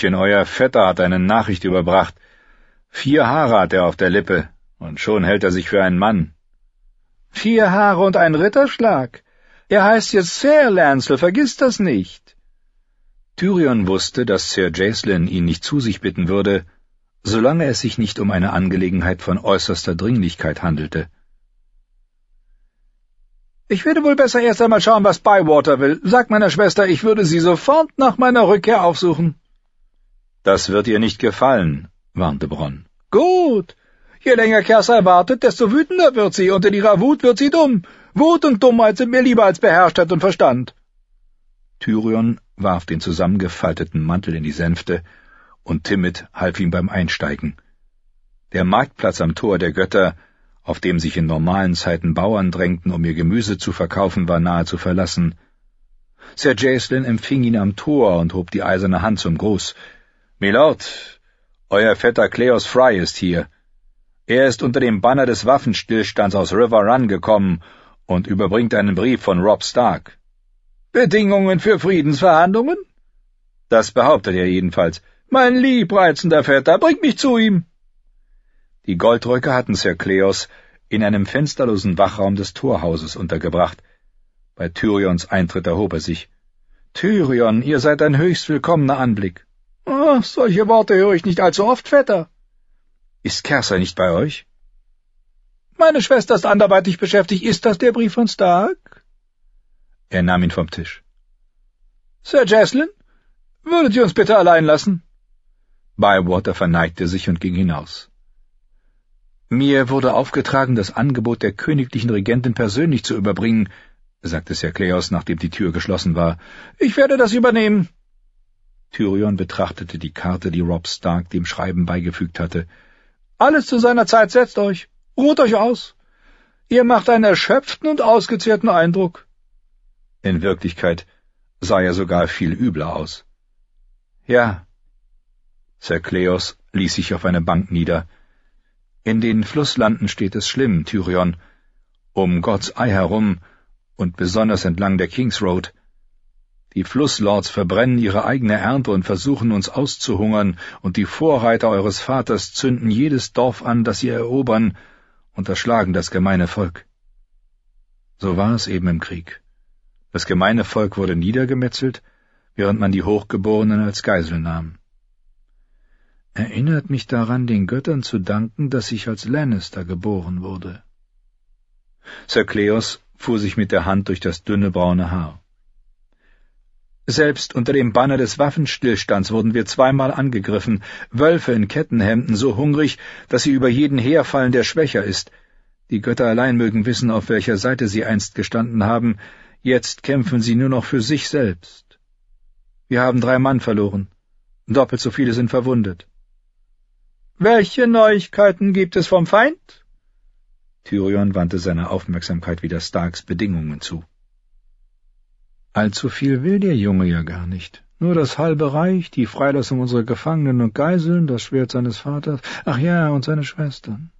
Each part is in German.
Mädchen, euer Vetter hat eine Nachricht überbracht. 4 Haare hat er auf der Lippe, und schon hält er sich für einen Mann. 4 Haare und ein Ritterschlag. Er heißt jetzt Sir Lancel, vergiss das nicht. Tyrion wusste, dass Sir Jacelyn ihn nicht zu sich bitten würde, solange es sich nicht um eine Angelegenheit von äußerster Dringlichkeit handelte. »Ich werde wohl besser erst einmal schauen, was Bywater will. Sag meiner Schwester, ich würde sie sofort nach meiner Rückkehr aufsuchen.« »Das wird ihr nicht gefallen«, warnte Bronn. »Gut. Je länger Cersei wartet, desto wütender wird sie, und in ihrer Wut wird sie dumm. Wut und Dummheit sind mir lieber als Beherrschtheit und Verstand.« Tyrion warf den zusammengefalteten Mantel in die Sänfte, und Timett half ihm beim Einsteigen. Der Marktplatz am Tor der Götter, auf dem sich in normalen Zeiten Bauern drängten, um ihr Gemüse zu verkaufen, war nahezu verlassen. Sir Jacelyn empfing ihn am Tor und hob die eiserne Hand zum Gruß. »Milord, euer Vetter Cleos Fry ist hier. Er ist unter dem Banner des Waffenstillstands aus River Run gekommen und überbringt einen Brief von Robb Stark.« »Bedingungen für Friedensverhandlungen?« »Das behauptet er jedenfalls.« »Mein liebreizender Vetter, bring mich zu ihm!« Die Goldröcke hatten Sir Cleos in einem fensterlosen Wachraum des Torhauses untergebracht. Bei Tyrions Eintritt erhob er sich. »Tyrion, ihr seid ein höchst willkommener Anblick.« »Oh, solche Worte höre ich nicht allzu oft, Vetter.« »Ist Cersei nicht bei euch?« »Meine Schwester ist anderweitig beschäftigt. Ist das der Brief von Stark?« Er nahm ihn vom Tisch. »Sir Jacelyn, würdet ihr uns bitte allein lassen?« Bywater verneigte sich und ging hinaus. »Mir wurde aufgetragen, das Angebot der königlichen Regentin persönlich zu überbringen«, sagte Sir Cleos, nachdem die Tür geschlossen war. »Ich werde das übernehmen.« Tyrion betrachtete die Karte, die Robb Stark dem Schreiben beigefügt hatte. »Alles zu seiner Zeit, setzt euch. Ruht euch aus. Ihr macht einen erschöpften und ausgezehrten Eindruck.« In Wirklichkeit sah er sogar viel übler aus. »Ja.« Sir Cleos ließ sich auf eine Bank nieder. »In den Flusslanden steht es schlimm, Tyrion. Um God's Eye herum und besonders entlang der King's Road. Die Flusslords verbrennen ihre eigene Ernte und versuchen uns auszuhungern, und die Vorreiter eures Vaters zünden jedes Dorf an, das sie erobern, und erschlagen das gemeine Volk.« So war es eben im Krieg. Das gemeine Volk wurde niedergemetzelt, während man die Hochgeborenen als Geisel nahm. »Erinnert mich daran, den Göttern zu danken, dass ich als Lannister geboren wurde.« Sir Cleos fuhr sich mit der Hand durch das dünne braune Haar. »Selbst unter dem Banner des Waffenstillstands wurden wir 2-mal angegriffen, Wölfe in Kettenhemden, so hungrig, dass sie über jeden herfallen, der schwächer ist. Die Götter allein mögen wissen, auf welcher Seite sie einst gestanden haben. Jetzt kämpfen sie nur noch für sich selbst. Wir haben 3 Mann verloren. Doppelt so viele sind verwundet.« »Welche Neuigkeiten gibt es vom Feind?« Tyrion wandte seine Aufmerksamkeit wieder Starks Bedingungen zu. »Allzu viel will der Junge ja gar nicht. Nur das halbe Reich, die Freilassung unserer Gefangenen und Geiseln, das Schwert seines Vaters, ach ja, und seine Schwestern.«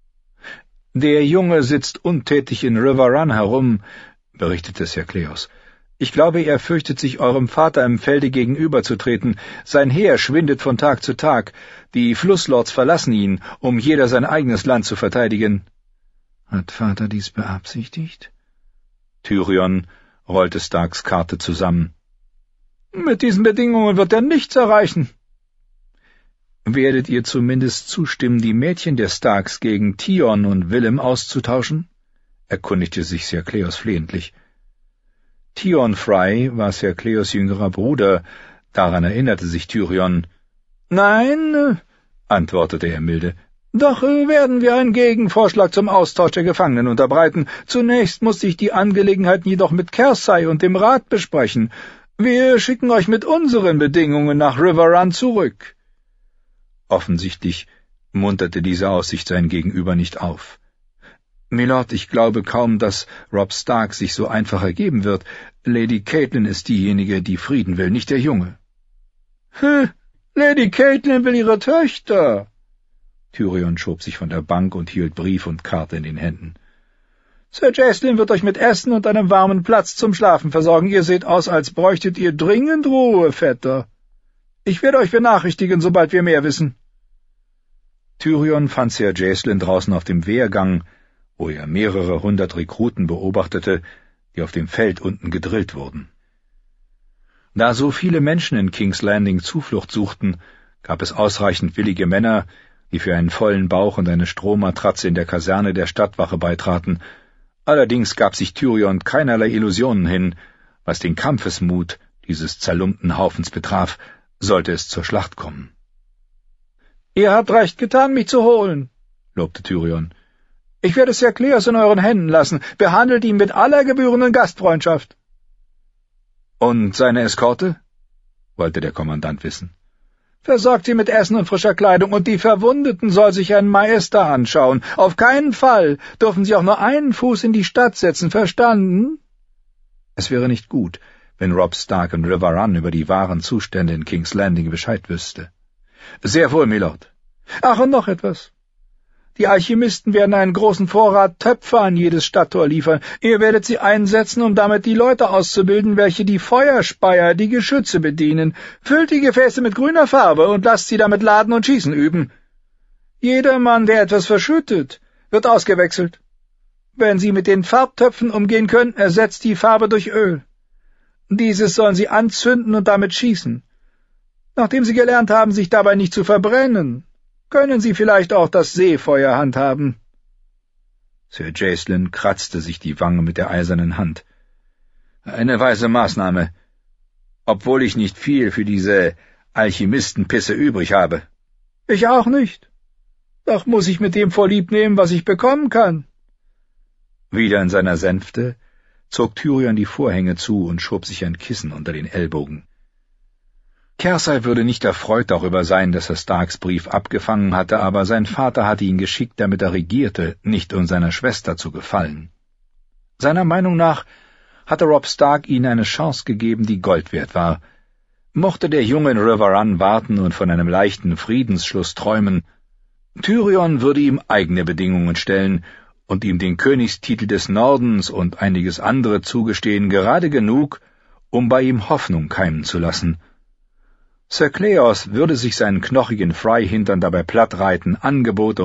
»Der Junge sitzt untätig in River Run herum«, berichtete Sir Cleos. »Ich glaube, er fürchtet sich eurem Vater im Felde gegenüberzutreten. Sein Heer schwindet von Tag zu Tag. Die Flusslords verlassen ihn, um jeder sein eigenes Land zu verteidigen.« »Hat Vater dies beabsichtigt?« Tyrion rollte Starks Karte zusammen. »Mit diesen Bedingungen wird er nichts erreichen.« »Werdet ihr zumindest zustimmen, die Mädchen der Starks gegen Theon und Willem auszutauschen?« erkundigte sich Sir Cleos flehentlich. Theon Fry war Sir Cleos jüngerer Bruder, daran erinnerte sich Tyrion. »Nein«, antwortete er milde, »doch werden wir einen Gegenvorschlag zum Austausch der Gefangenen unterbreiten. Zunächst muss ich die Angelegenheiten jedoch mit Cersei und dem Rat besprechen. Wir schicken euch mit unseren Bedingungen nach River Run zurück.« Offensichtlich munterte diese Aussicht sein Gegenüber nicht auf. »Milord, ich glaube kaum, dass Robb Stark sich so einfach ergeben wird. Lady Catelyn ist diejenige, die Frieden will, nicht der Junge.« »Lady Catelyn will ihre Töchter.« Tyrion schob sich von der Bank und hielt Brief und Karte in den Händen. »Sir Jacelyn wird euch mit Essen und einem warmen Platz zum Schlafen versorgen. Ihr seht aus, als bräuchtet ihr dringend Ruhe, Vetter.« Ich werde euch benachrichtigen, sobald wir mehr wissen.« Tyrion fand Ser Jacelyn draußen auf dem Wehrgang, wo er mehrere 100 Rekruten beobachtete, die auf dem Feld unten gedrillt wurden. Da so viele Menschen in King's Landing Zuflucht suchten, gab es ausreichend willige Männer, die für einen vollen Bauch und eine Strohmatratze in der Kaserne der Stadtwache beitraten. Allerdings gab sich Tyrion keinerlei Illusionen hin, was den Kampfesmut dieses zerlumpten Haufens betraf, sollte es zur Schlacht kommen. »Ihr habt recht getan, mich zu holen«, lobte Tyrion. »Ich werde Ser Kleos in euren Händen lassen. Behandelt ihn mit aller gebührenden Gastfreundschaft.« »Und seine Eskorte?« wollte der Kommandant wissen. »Versorgt sie mit Essen und frischer Kleidung, und die Verwundeten soll sich ein Maester anschauen. Auf keinen Fall dürfen sie auch nur einen Fuß in die Stadt setzen, verstanden?« Es wäre nicht gut, wenn Robb Stark in River Run über die wahren Zustände in King's Landing Bescheid wüsste. »Sehr wohl, Milord.« »Ach, und noch etwas. Die Alchemisten werden einen großen Vorrat Töpfer an jedes Stadttor liefern. Ihr werdet sie einsetzen, um damit die Leute auszubilden, welche die Feuerspeier, die Geschütze bedienen. Füllt die Gefäße mit grüner Farbe und lasst sie damit laden und schießen üben. Jeder Mann, der etwas verschüttet, wird ausgewechselt. Wenn sie mit den Farbtöpfen umgehen können, ersetzt die Farbe durch Öl. Dieses sollen sie anzünden und damit schießen. Nachdem sie gelernt haben, sich dabei nicht zu verbrennen, können sie vielleicht auch das Seefeuer handhaben.« Ser Jacelyn kratzte sich die Wange mit der eisernen Hand. »Eine weise Maßnahme, obwohl ich nicht viel für diese Alchemistenpisse übrig habe.« »Ich auch nicht. Doch muss ich mit dem vorlieb nehmen, was ich bekommen kann.« Wieder in seiner Sänfte zog Tyrion die Vorhänge zu und schob sich ein Kissen unter den Ellbogen. Cersei würde nicht erfreut darüber sein, dass er Starks Brief abgefangen hatte, aber sein Vater hatte ihn geschickt, damit er regierte, nicht um seiner Schwester zu gefallen. Seiner Meinung nach hatte Robb Stark ihnen eine Chance gegeben, die Gold wert war. Mochte der Junge in River Run warten und von einem leichten Friedensschluss träumen, Tyrion würde ihm eigene Bedingungen stellen und ihm den Königstitel des Nordens und einiges andere zugestehen, gerade genug, um bei ihm Hoffnung keimen zu lassen. Ser Kleos würde sich seinen knochigen Freihintern dabei plattreiten, Angebote